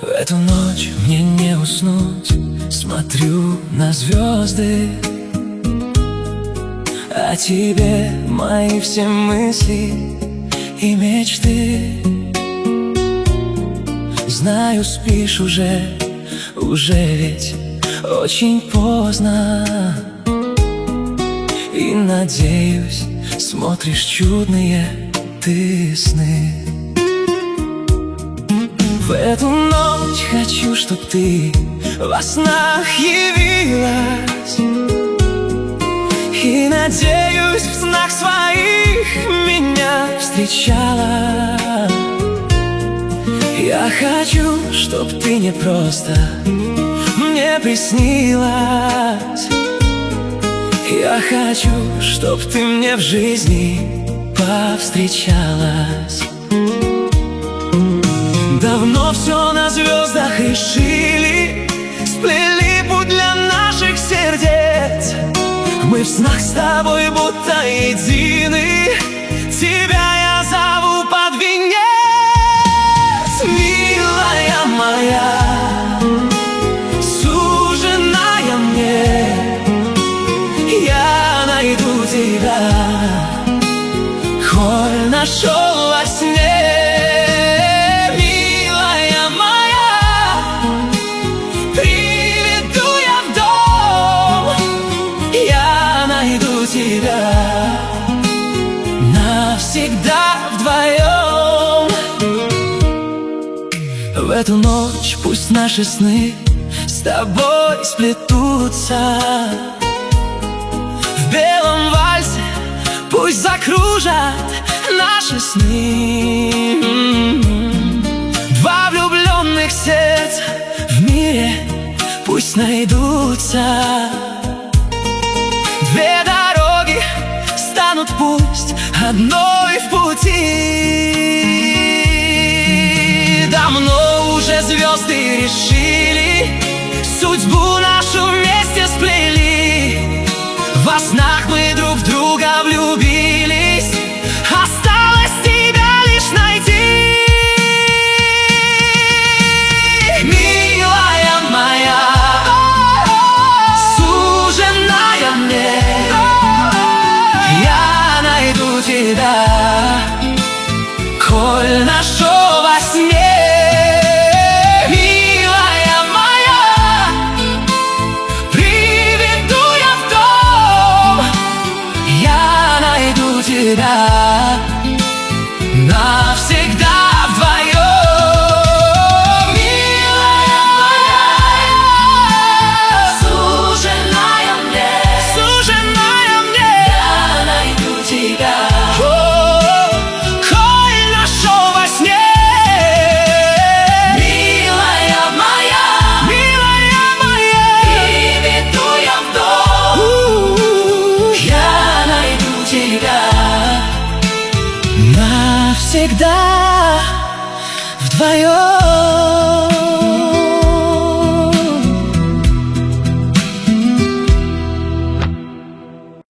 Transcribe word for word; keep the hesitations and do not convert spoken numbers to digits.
В эту ночь мне не уснуть, смотрю на звезды. О тебе мои все мысли и мечты. Знаю, спишь уже, уже ведь очень поздно. И надеюсь, смотришь чудные ты сны. В эту ночь хочу, чтоб ты во снах явилась. И надеюсь, в снах своих меня встречала. Я хочу, чтоб ты не просто мне приснилась. Я хочу, чтоб ты мне в жизни повстречалась. Давно все на звездах решили, сплели путь для наших сердец. Мы в снах с тобой будто едины. Тебя я зову под венец. Милая моя, суженая мне, я найду тебя, коль нашел во сне. Милая моя, приведу я в дом, я найду тебя навсегда вдвоем. В эту ночь пусть наши сны с тобой сплетутся. В белом вальсе пусть закружат наши сны. Два влюбленных сердца в мире пусть найдутся. Две дороги станут пусть одной в пути. Давно уже звезды решили, судьбу нашу вместе сплели. Во снах мы друг в друга влюбились. Осталось тебя лишь найти. Милая моя, суженая мне, я найду тебя, коль нашел во сне. Милая моя, приведу я в дом, я найду тебя навсегда вдвоем. Милая моя, суженая мне, суженая мне, я найду тебя, коль нашел во сне. Милая моя, милая моя, приведу я в дом, я найду тебя навсегда вдвоем.